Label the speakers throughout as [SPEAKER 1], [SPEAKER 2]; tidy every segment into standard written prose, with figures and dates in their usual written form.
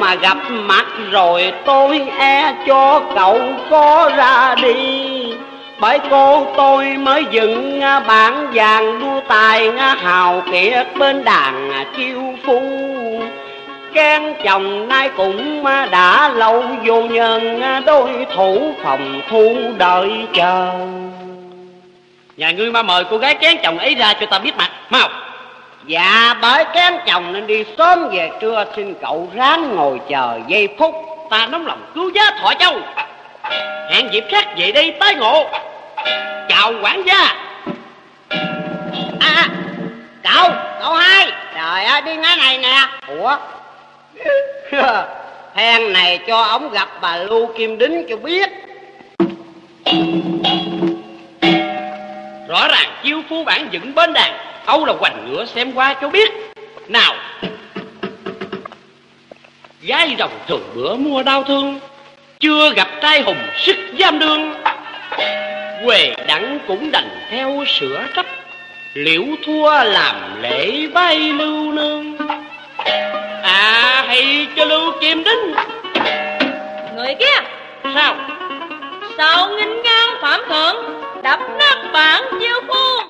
[SPEAKER 1] mà gặp mặt rồi tôi e cho cậu có ra đi. Bởi cô tôi mới dựng bản vàng đua tài hào kiệt bên đàn chiêu phu. Kén chồng nay cũng đã lâu vô nhân, đối thủ phòng thu đợi chờ.
[SPEAKER 2] Nhà ngươi mà mời cô gái kén chồng ấy ra cho ta biết mặt, mau.
[SPEAKER 1] Dạ, bởi kén chồng nên đi sớm về trưa, xin cậu ráng ngồi chờ giây phút.
[SPEAKER 2] Ta nóng lòng cứu giá Thọ Châu, hẹn dịp khác về đây tái ngộ. Chào quản gia.
[SPEAKER 1] Cậu hai. Trời ơi, đi ngay này nè. Ủa? Hèn này cho ổng gặp bà Lưu Kim Đính cho biết.
[SPEAKER 2] Rõ ràng chiêu phu bản dựng bên đàn, Âu là hoành ngựa xem qua cho biết. Nào, gái rồng thường bữa mua đau thương, chưa gặp trai hùng sức giam đương. Huề đặng cũng đành theo sửa trách, liễu thua làm lễ vai Lưu nương. Hay cho Lưu Kim Đính.
[SPEAKER 3] Người kia
[SPEAKER 2] Sao?
[SPEAKER 3] sao nghinh ngang phạm thượng, đập nát bản chiêu phu?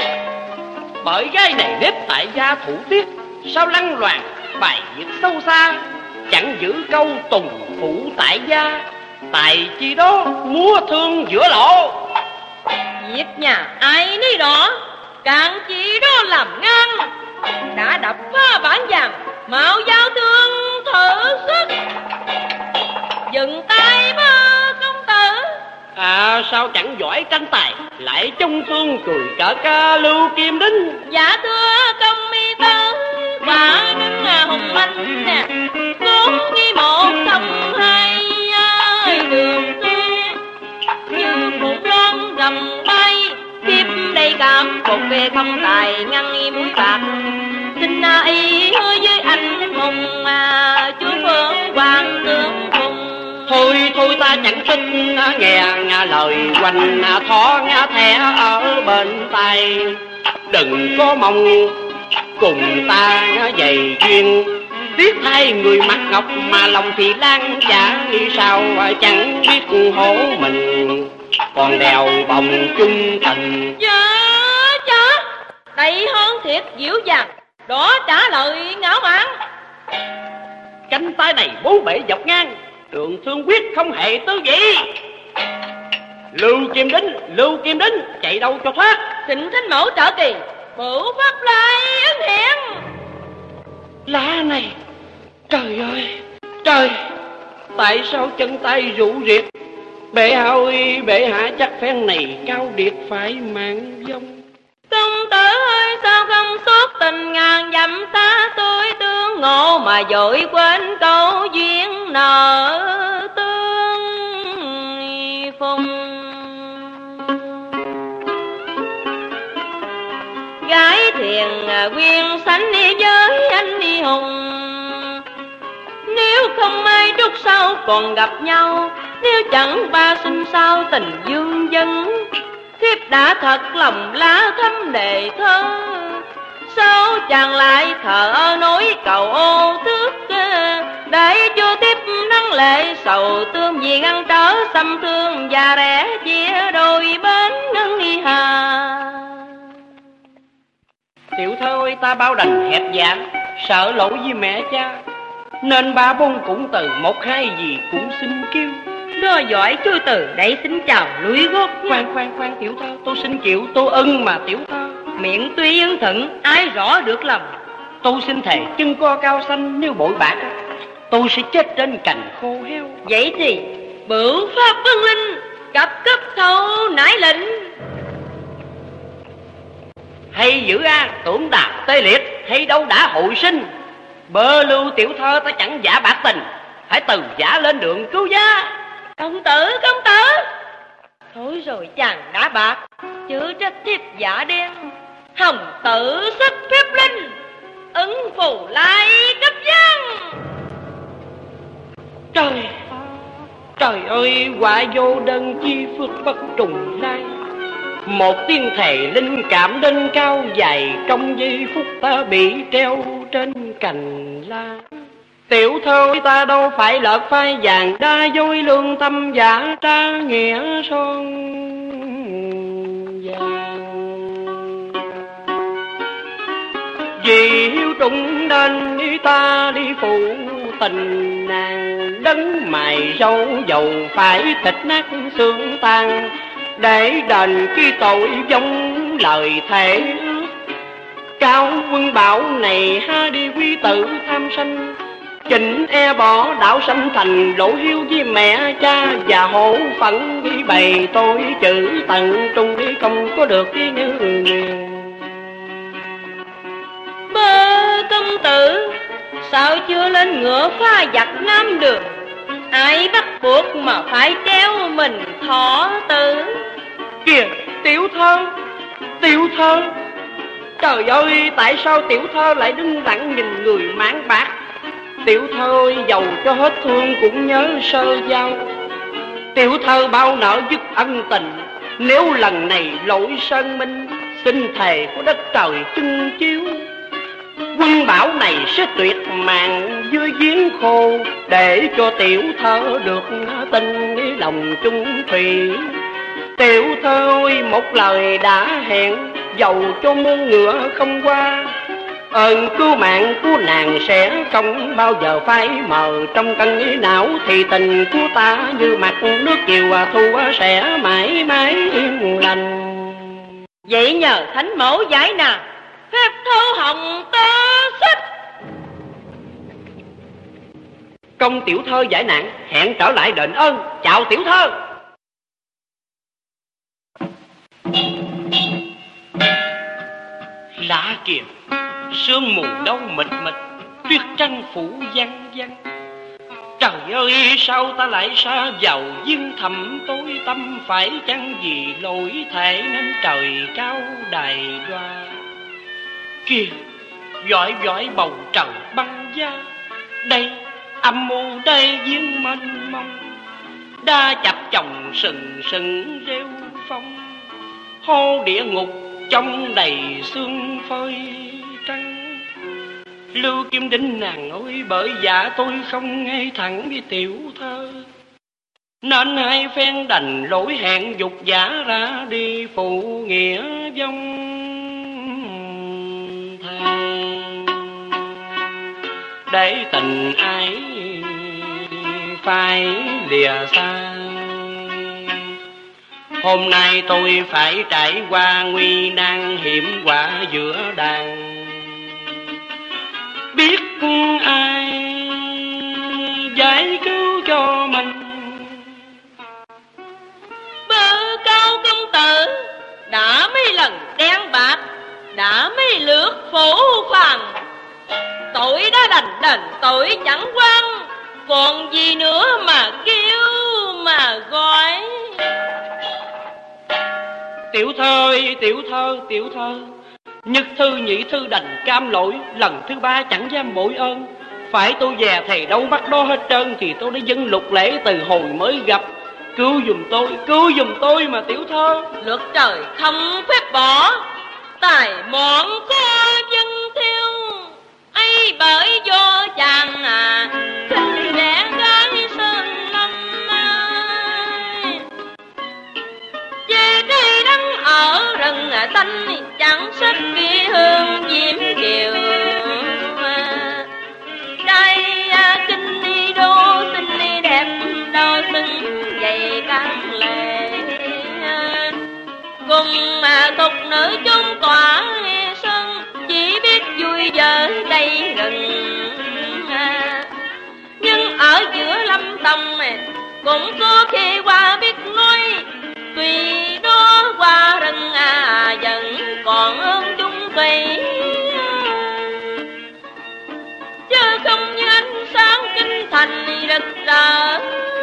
[SPEAKER 2] Bởi gái này nếp tại gia thủ tiết, sao lăng loàn bài việc sâu xa, chẳng giữ câu tùng phụ tại gia, tài chi đó múa thương giữa lộ.
[SPEAKER 3] Việc nhà ai nấy đó, càng chỉ đó làm ngang. Đã đập phá bản vàng, mạo giao thương thử sức, dừng tay bơ công tử.
[SPEAKER 2] Sao chẳng giỏi tranh tài, lại trông thương cười cỡ ca Lưu Kim Đính.
[SPEAKER 3] Dạ thưa công mi tứ, quả đứng hùng anh nè, vốn nghi một không hai đường xe, như một con gầm bay. Tiếp đây cảm phục về không tài ngăn mũi bạc, xin y hứa với anh hùng chúa Phương hoàng tướng hùng.
[SPEAKER 2] Thôi ta chẳng xin nghe lời quanh thó thẻ ở bên tay. Đừng có mong cùng ta dày duyên, tiếc thay người mặt ngọc mà lòng thì lan chả. Sao chẳng biết hổ mình, còn đèo bồng chung tình.
[SPEAKER 3] Dạ chả đầy hơn thiệt dịu dàng, đó trả lời ngạo mạn.
[SPEAKER 2] Cánh tay này bốn bể dọc ngang, đường thương quyết không hề tư vị. Lưu Kim Đính chạy đâu cho thoát.
[SPEAKER 3] Xin thánh mẫu trợ kỳ, bửu pháp lai ân hiển.
[SPEAKER 2] Lá này, trời ơi trời, tại sao chân tay rủ riệt? Bệ hạ chắc phen này cao điệt phải mạng vong.
[SPEAKER 3] Công tử ơi, sao không suốt tình ngàn dặm xa tôi tương ngộ, mà dội quên câu duyên nợ tương phùng. Gái thiền quyên sánh đi với anh đi hùng, nếu không may trút sau còn gặp nhau, nếu chẳng ba sinh sao tình dương dân. Thiếp đã thật lòng lá thấm đề thơ, sao chàng lại thở nối cầu ô thước, để cho tiếp nắng lệ sầu tương vì ngăn trở xâm thương và rẽ chia đôi bên ngân đi hà.
[SPEAKER 2] Tiểu thơ ơi, ta bao đành hẹp dạ, sợ lỗi với mẹ cha, nên ba bôn cũng từ một hai gì cũng xin kêu.
[SPEAKER 3] Đó giỏi tôi từ đây xin chào lũi gót.
[SPEAKER 2] Khoan tiểu thơ, tôi xin chịu, tôi ưng mà tiểu thơ.
[SPEAKER 3] Miệng tuy ưng thuận, ai rõ được lòng.
[SPEAKER 2] Tôi xin thề chân co cao xanh, nếu bội bạc tôi sẽ chết trên cành khô heo.
[SPEAKER 3] Vậy thì bửu pháp vân linh, cặp cấp thâu nải lệnh.
[SPEAKER 2] Hay dữ tưởng đà tê liệt, hay đâu đã hội sinh. Bơ Lưu tiểu thơ ta chẳng giả bạc tình, hãy từ giả lên đường cứu giá.
[SPEAKER 3] Công tử thôi rồi, chàng đã bạc, chữ trách thiếp giả đen. Hồng tử sắc phép linh, ứng phù lai cấp giang.
[SPEAKER 2] Trời ơi, quả vô đơn chi phước bất trùng lai. Một tiếng thề linh cảm đến cao dài, trong giây phút ta bị treo trên cành la.
[SPEAKER 1] Tiểu thơ ta đâu phải lợt phai vàng, đa dối lương tâm giả tra nghĩa son vàng. Vì hiếu trung nên ta đi phụ tình nàng, đấng mài râu dầu phải thịt nát xương tan, để đền khi tội giống lời thể. Cao Quân Bảo này ha đi quý tử tham sanh, chỉnh e bỏ đạo sanh thành, lộ hiếu với mẹ cha và hổ phận đi bày tôi chữ tận trung đi không có được đi như người.
[SPEAKER 3] Bơ công tử, sao chưa lên ngựa pha giặc Nam Đường? Ai bắt buộc mà phải treo mình thọ tử?
[SPEAKER 1] Kìa tiểu thơ, tiểu thơ, trời ơi tại sao tiểu thơ lại đứng lặng nhìn người mãn bạc? Tiểu thơ ơi, giàu cho hết thương cũng nhớ sơ giao. Tiểu thơ bao nợ dứt ân tình, nếu lần này lỗi sơn minh, xin thề của đất trời chưng chiếu. Quân Bảo này sẽ tuyệt mạng dưới giếng khô, để cho tiểu thơ được tình lòng chung thủy. Tiểu thơ ơi, một lời đã hẹn, dầu cho muôn ngựa không qua, ơn cứu mạng của nàng sẽ không bao giờ phai mờ trong căn ý não. Thì tình của ta như mặt nước chiều thu sẽ mãi mãi yên lành.
[SPEAKER 3] Vậy nhờ thánh mẫu giải nào, phép thâu hồng tơ xích.
[SPEAKER 1] Công tiểu thơ giải nạn, hẹn trở lại đền ơn. Chào tiểu thơ. Lạ kìa, sương mù đâu mịt mịt, tuyết trắng phủ văng văng. Trời ơi sao ta lại xa vào dương thẳm tối tâm, phải chăng vì lỗi thể nên trời cao đài đoa. Kìa dõi dõi bầu trời băng giá, đây âm mưu đây giếng mênh mông, đa chập chồng sừng sừng rêu phong. Hô địa ngục trong đầy sương phơi trắng. Lưu Kim Đinh nàng ơi, bởi dạ tôi không ngay thẳng với tiểu thơ, nên hai phen đành lỗi hẹn dục giả ra đi phụ nghĩa vong thang. Để tình ai phải lìa xa, hôm nay tôi phải trải qua nguy nan hiểm họa giữa đàn. Biết ai giải cứu cho mình.
[SPEAKER 3] Bơ Cao công tử, đã mấy lần đen bạc, đã mấy lượt phủ phàng, tội đã đành đền tội chẳng quan, còn gì nữa mà kêu mà gọi.
[SPEAKER 1] Tiểu thơ ơi, tiểu thơ, tiểu thơ, nhất thư nhị thư đành cam lỗi, lần thứ ba chẳng dám bội ơn. Phải tôi về thầy đâu bắt đó hết trơn, thì tôi đã dâng lục lễ từ hồi mới gặp. Cứu giùm tôi mà tiểu thơ.
[SPEAKER 3] Luật trời không phép bỏ, tài mọn có dân theo, ấy bởi do chàng khinh rẻ gái sơn lâm. Về cây đắng ở rừng xanh, chẳng xích kia hương diễm kiều. Đây kinh đi đô xinh đi đẹp, đo xứng dày các lệ. Cùng tục nữ chung tỏa sân, chỉ biết vui vợ cây rừng. Nhưng ở giữa lâm tông cũng có khi qua biết nói, tuy đó qua rừng vẫn còn ơn chung tùy. Chứ không như ánh sáng kinh thành rực rỡ,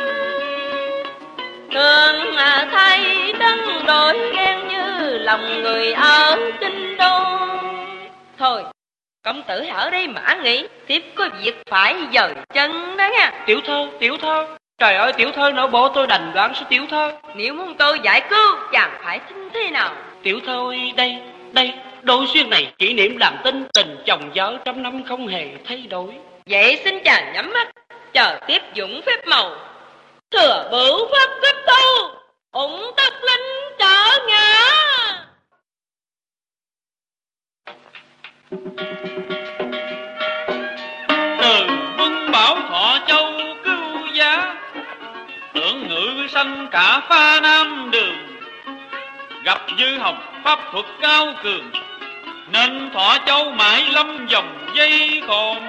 [SPEAKER 3] thường thay đất đổi ghen như lòng người ở kinh đô. Thôi công tử ở đây mà nghĩ, tiếp có việc phải dời chân đó nha.
[SPEAKER 1] Tiểu thơ, trời ơi tiểu thơ, nội bộ tôi đành đoán số tiểu thơ.
[SPEAKER 3] Nếu muốn tôi giải cứu, chàng phải tính thế nào?
[SPEAKER 1] Tiểu thơ ơi, đây đôi xuyên này kỷ niệm làm tin tình chồng vợ trăm năm không hề thay đổi.
[SPEAKER 3] Vậy xin chàng nhắm mắt, chờ tiếp dụng phép màu. Thừa bửu pháp cấp thu, ủng tất linh trở ngã.
[SPEAKER 4] Từ Quân Bảo Thọ Châu cứu giá, tưởng ngự sanh cả pha Nam Đường. Gặp dư học pháp thuật cao cường, nên Thọ Châu mãi lâm vòng dây còn.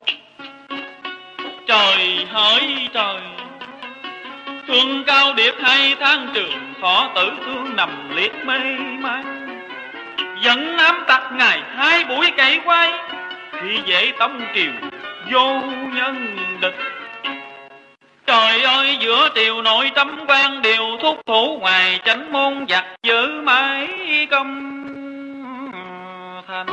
[SPEAKER 4] Trời hỡi trời, thương cao điệp 2 tháng trường, Thọ tử thương nằm liệt mê man. Dẫn ám tặc ngày 2 buổi cày quay, khi dễ tống triều vô nhân địch. Trời ơi giữa triều nội trăm quan đều thúc thủ, ngoài chánh môn giặc giữ mãi công thành.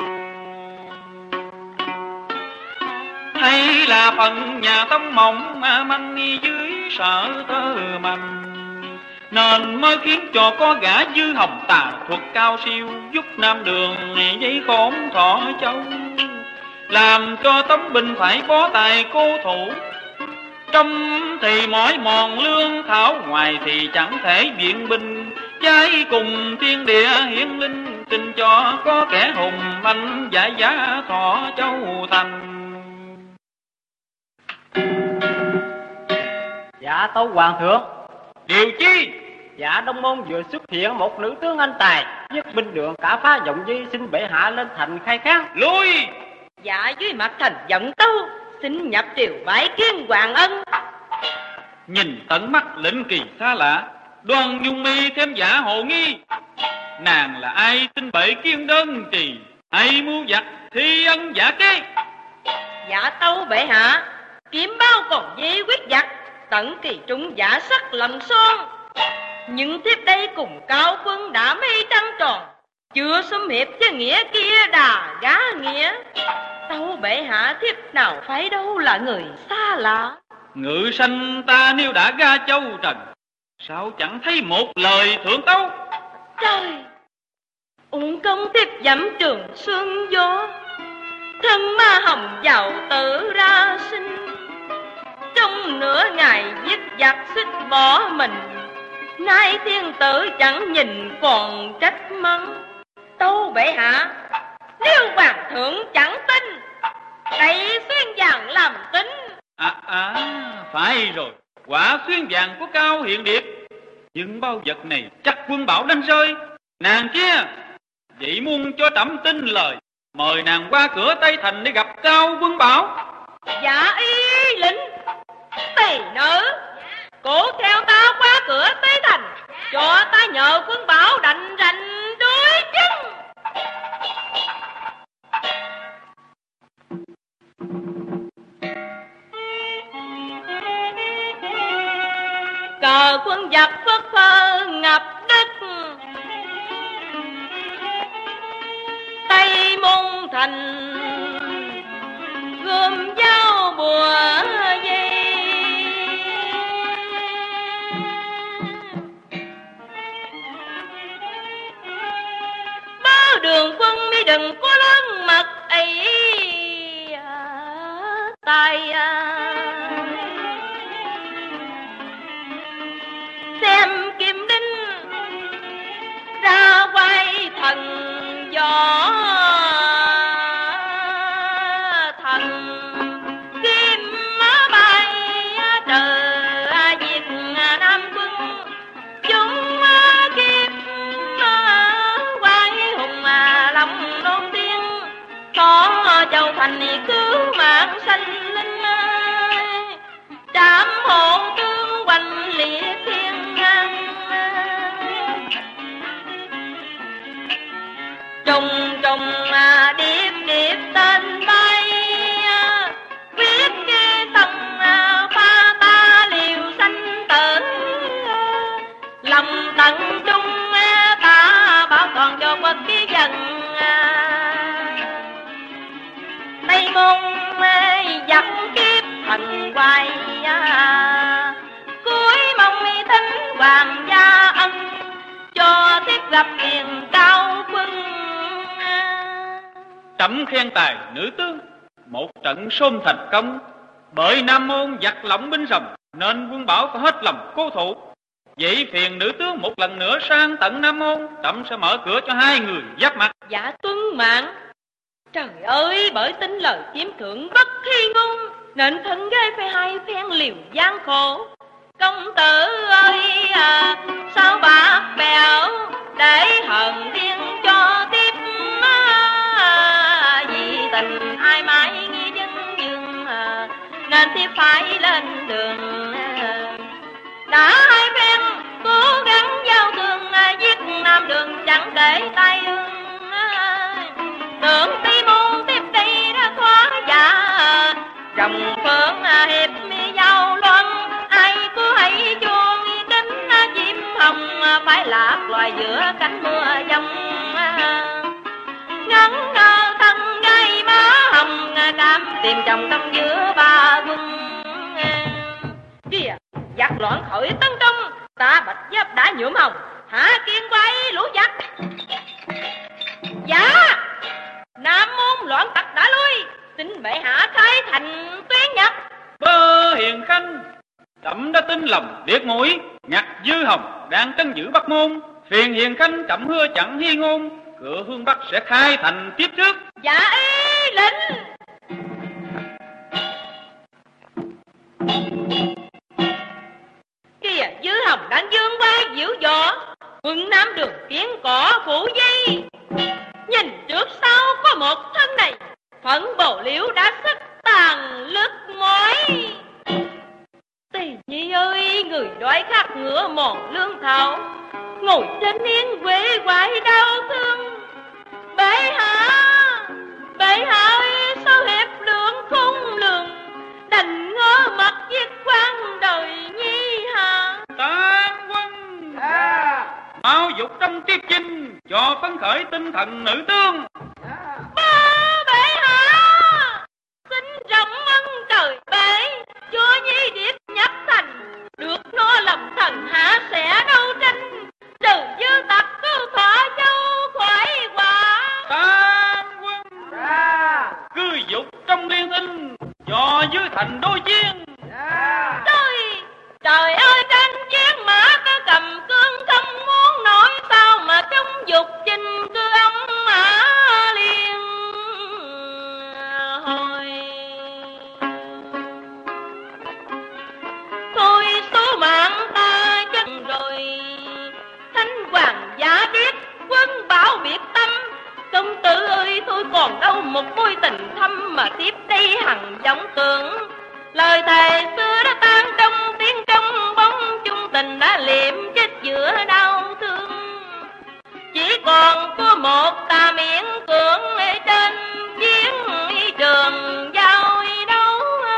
[SPEAKER 4] Hay là phần nhà tông mộng manh dưới sợ tơ mành, nên mới khiến cho có gã dư hồng tà thuật cao siêu, giúp Nam Đường giấy khốn Thọ Châu, làm cho Tống binh phải bó tài cô thủ. Trong thì mỏi mòn lương thảo, ngoài thì chẳng thể viện binh, trái cùng thiên địa hiển linh, xin cho có kẻ hùng manh giải giá Thọ Châu thành.
[SPEAKER 1] Dạ tâu hoàng thượng.
[SPEAKER 4] Điều chi?
[SPEAKER 1] Dạ Đông Môn vừa xuất hiện một nữ tướng anh tài, nhất binh đường cả phá vọng dây, xin bệ hạ lên thành khai kháng.
[SPEAKER 4] Lui!
[SPEAKER 3] Dạ dưới mặt thành giọng tâu, xin nhập triều bái kiến hoàng ân.
[SPEAKER 4] Nhìn tận mắt lệnh kỳ xa lạ, Đoan Dung Mi thêm giả hồ nghi. Nàng là ai xin bệ kiên đơn trì, hay mưu giặc thi ân giả kế?
[SPEAKER 3] Dạ tâu bệ hạ, kiếm bao còn dây quyết giặc, tận kỳ trung giả sắc lầm son. Nhưng tiếp đây cùng cao quân đã mây trăng tròn, chưa xâm hiệp với nghĩa kia đà gá nghĩa. Tâu bệ hạ thiếp nào phải đâu là người xa lạ.
[SPEAKER 4] Ngự sanh ta nếu đã ra châu trần, sao chẳng thấy một lời thượng tấu?
[SPEAKER 3] Trời, uổng công thiếp dẫm trường xuân gió, thân ma hồng giàu tự ra sinh. Trong nửa ngày giết giặc xích bỏ mình, nay thiên tử chẳng nhìn còn trách mắng. Tâu bệ hạ, nếu hoàng thượng chẳng tin, đây xuyên vàng làm tính.
[SPEAKER 4] Phải rồi, quả xuyên vàng của Cao Hiện Điệp. Nhưng bao vật này chắc Quân Bảo đánh rơi. Nàng kia, vậy muốn cho trẫm tin lời, mời nàng qua cửa Tây Thành để gặp Cao Quân Bảo.
[SPEAKER 3] Dạ y lệnh. Tỳ nữ, cố theo ta qua cửa Tây Thành, cho ta nhờ Quân Bảo đành rành đuối chân. Cờ quân giặc phất phơ ngập đất, Tây Môn Thành gươm dao bùa dây. Báo Đường quân mi đừng có lớn mật ấy tay. Xem Kim Đinh ra quay thần gió, thần kim bay trời diệt Nam quân. Chúng kiếp quay hùng lòng đôn tiên, có Châu Thành cứu mạng sanh linh. Trảm hộ tướng quanh liệt thiên ngang, trùng trùng điệp điệp tên bay, quyết nghe tầng pha ta liều sanh tử. Lòng tận trung ta bảo còn cho quốc ký dần, Tây Môn giặc kiếp thần quay. Cuối mong mi thính hoàng gia ân, cho thiết gặp tiền Cao quân.
[SPEAKER 4] Trẫm khen tài nữ tướng, một trận xôn thành công. Bởi Nam Môn giặc lỏng binh rầm nên quân Bảo phải hết lòng cố thủ. Vậy phiền nữ tướng một lần nữa sang tận Nam Môn, trẫm sẽ mở cửa cho hai người giáp mặt.
[SPEAKER 3] Dạ tuân mạng. Trời ơi, bởi tin lời chiếm thượng bất khi ngung, nên thân ghê phải hai phen liều gian khổ. Công tử ơi sao bạc bèo để hờn điên cho tiếp, vì tình ai mãi nghi dân dương, nên tiếp phải lên đường. Đã hai phen cố gắng giao thương, giết Nam Đường chẳng để tay ương. Tưởng Tây Môn tiếp đây đã khóa dạ, rồng phượng hiệp mi giao loan. Ai cứ hãy chuông đến chim hồng, phải lạc loài giữa cánh mưa dông. Ngắn ngơ thân gây má hồng, cam tìm chồng trong giữa ba quân. Kìa, giặc loạn khởi tấn công, ta Bạch Giáp đã nhuộm hồng, hạ kiên quay lũ giặc. Dạ, Nam Môn loạn tặc đã lui, xin bệ hạ khai thành tuyên nhập.
[SPEAKER 4] Bơ Hiền Khanh, trẫm đã tin lòng điệt mũi, Nhạc Dư Hồng đang trấn giữ Bắc Môn. Phiền Hiền Khanh trẫm hứa chẳng hy ngôn, cửa hương Bắc sẽ khai thành tiếp trước.
[SPEAKER 3] Dạ y lệnh. Kìa, Dư Hồng đang dương vai diễu võ, quân Nam Đường kiến cỏ phủ dây. Nhìn trước sau có một thân này, phận bồ liễu đã sức tàn lướt mỏi. Tỳ Nhi ơi, người đói khát ngựa mòn lương thảo, ngồi trên yên quê quại đau thương. Bệ hạ ơi, sao hiệp lượng không lường, đành ngơ mặt giết quan đời Nhi hạ.
[SPEAKER 4] Tam quân mau dục trong tiếp chinh, cho phấn khởi tinh thần nữ tướng.
[SPEAKER 3] Bệ hạ, xin rộng ân trời bệ, cho Nhi điệp nhập thành, được nó lòng thần hạ sẽ đấu tranh, trừ dư tặc cứu thỏa châu khỏi quả.
[SPEAKER 4] Tam quân cứ dục trong liên tinh, cho dưới thành đối chiến.
[SPEAKER 3] Trời ơi, tranh chiến mã có cầm cương, không muốn nói sao mà trong dục chinh cứ ông mã liền hồi. Thôi số mạng ta chân rồi, Thánh Hoàng giả biết quân Bảo biệt tâm. Công tử ơi, thôi còn đâu một mối tình thâm mà tiếp đây hằng giống cường. Lời thề xưa đã tan trong tiếng trong bóng, chung tình đã liệm chết giữa đau thương. Chỉ còn có một ta miễn cưỡng trên chiến trường giao đấu.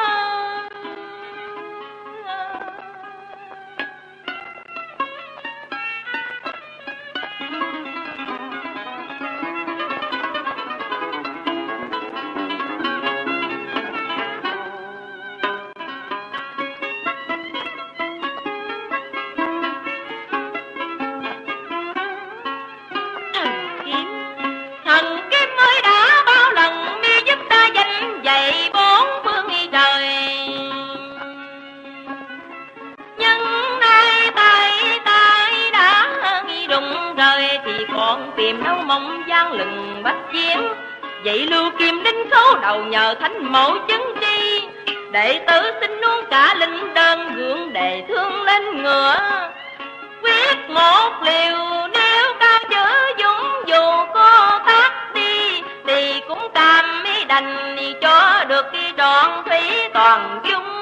[SPEAKER 3] Tìm đâu mong gian lừng bách chiến, vậy Lưu Kim đính khấu đầu nhờ Thánh Mẫu chứng chi. Đệ tử xin nuốt cả linh đơn, gượng đề thương lên ngựa, quyết một liều nếu cao chữ dũng. Dù có thác đi thì cũng cam ý đành, cho được cái trọn thủy toàn dung.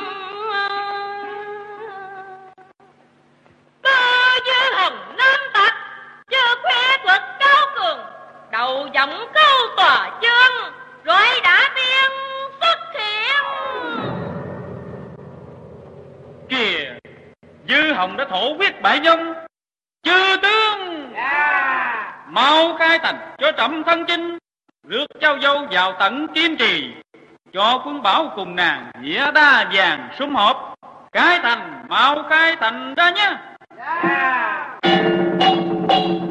[SPEAKER 3] Ba Dư Hồng Nam tặc chưa khoe thuật cao cường, đầu giọng câu tòa chương, rồi đã tiên xuất hiện.
[SPEAKER 4] Kìa, Dư Hồng đã thổ quyết bại vong. Chư tướng mau khai thành cho trẫm thân chinh, rước cháu dâu vào tận Kim Trì, cho quân Bảo cùng nàng nghĩa đa vàng sum họp. Khai thành, mau khai thành ra nhé.